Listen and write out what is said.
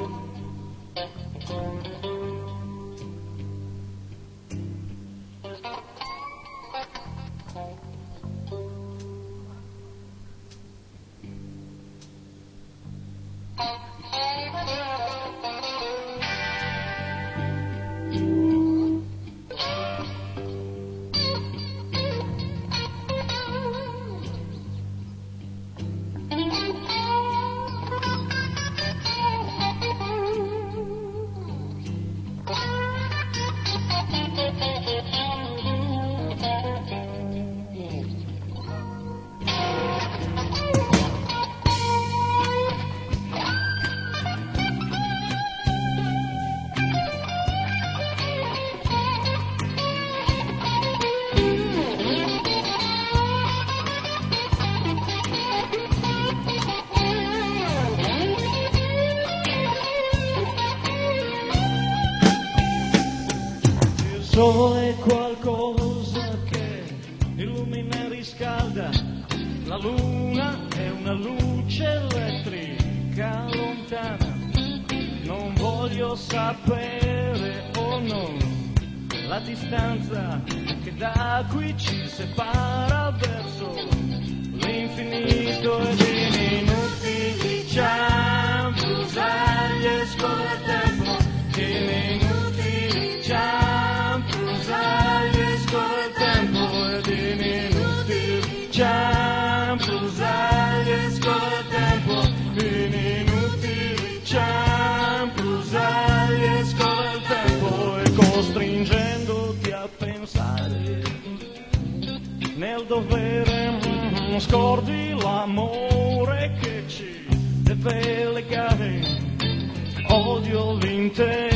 Il sole è qualcosa che illumina e riscalda, la luna è una luce elettrica lontana. Non voglio sapere o no la distanza che da qui ci separa verso l'infinito ed inutili cianfrusaglie e scorre il tempo, inutili cianfrusaglie e scorre il tempo ed inutili cianfrusaglie e scorre il tempo, inutili cianfrusaglie e scorre il tempo e costringendoti a pensare nel dovere scordi l'amore che ci deve legare, odio l'intero